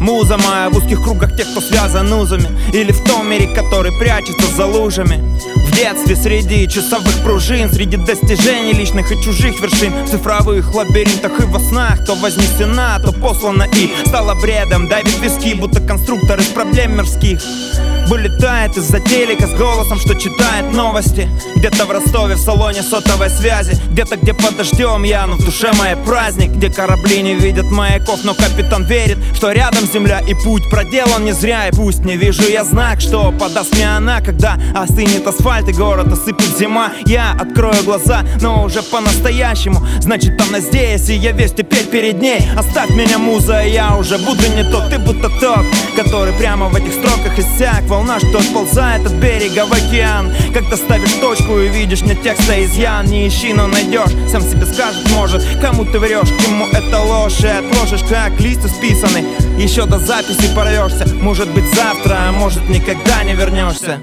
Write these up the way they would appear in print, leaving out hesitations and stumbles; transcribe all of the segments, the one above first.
Муза моя в узких кругах тех, кто связан узами, или в том мире, который прячется за лужами. В детстве среди часовых пружин, среди достижений личных и чужих вершин, в цифровых лабиринтах и во снах, то вознесена, то послана и стала бредом. Давит виски, будто конструктор из проблем мирских. Вылетает из-за телека с голосом, что читает новости. Где-то в Ростове в салоне сотовой связи, где-то где под дождем я, но в душе моей праздник. Где корабли не видят маяков, но капитан верит, что рядом земля и путь проделан не зря. И пусть не вижу я знак, что подаст мне она, когда остынет асфальт и город осыпет зима. Я открою глаза, но уже по-настоящему. Значит, она здесь, и я весь теперь перед ней. Оставь меня, муза, я уже буду не тот. Ты будто тот, который прямо в этих строках иссяк. Волна, что отползает от берега в океан. Когда ставишь точку и видишь не текста изъян. Не ищи, но найдешь, сам себе скажет, может, кому ты врешь, кому это ложь. И отложишь, как листья списаны. Еще до записи порвешься. Может быть завтра, а может никогда не вернешься.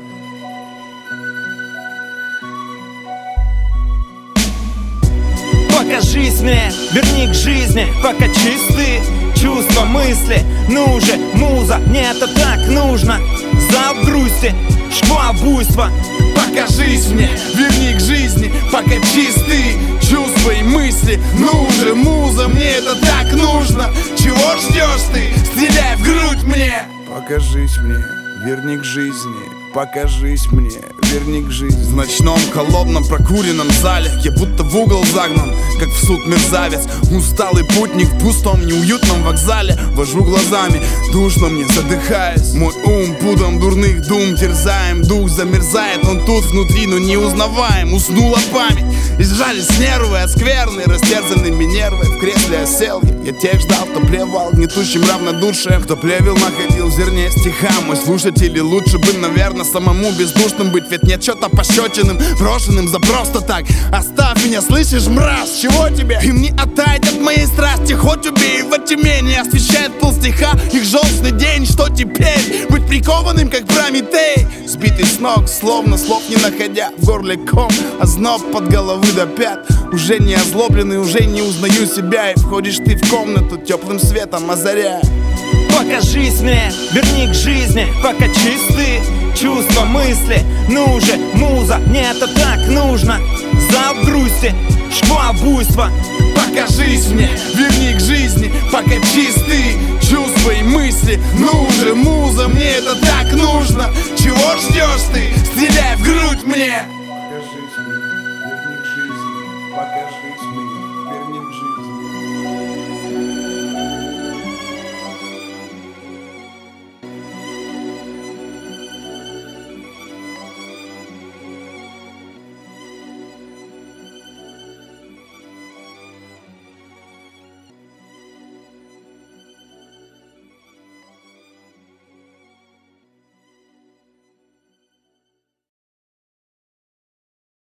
Покажись мне, верни к жизни, пока чисты чувства, мысли. Ну же, муза, мне это так нужно. Залп грусти, шквал буйства. Покажись мне, верни к жизни, пока чисты чувства и мысли. Ну же, муза, мне это так нужно. Чего ждешь ты? Стреляй в грудь мне. Покажись мне, верни к жизни, покажись мне, верни к жизни. В ночном, холодном, прокуренном зале я будто в угол загнан, как в суд мерзавец. Усталый путник в пустом, неуютном вокзале. Вожу глазами, душно мне, задыхаясь. Мой ум путом дурных дум терзаем. Дух замерзает, он тут внутри, но не узнаваем. Уснула память, изжались нервы от скверны, растерзанными нервы. В кресле осел я тех ждал, кто плевал гнетущим равнодушием, кто плевел, находил в зерне стиха. Мой слушатель, и лучше бы, наверное, самому бездушным быть. Ведь нет что-то пощечинным, брошенным за просто так. Оставь меня, слышишь, мразь, чего тебе? И мне оттает от моей страсти, хоть убей. Во тьме не освещает пыл стиха их желчный день. Что теперь? Быть прикованным, как Прометей, сбитый с ног, словно слов не находя. В горле ком, озноб под головы до пят. Уже не озлобленный, уже не узнаю себя. И входишь ты в комнату теплым светом озаряя. Покажись мне, верни к жизни, пока чисты чувства, мысли. Ну же, муза, мне это так нужно. Залп грусти, шквал буйства. Покажись мне, верни к жизни, пока чисты чувства и мысли. Ну же, муза, мне это так нужно. Чего ждешь ты? Стреляй в грудь мне.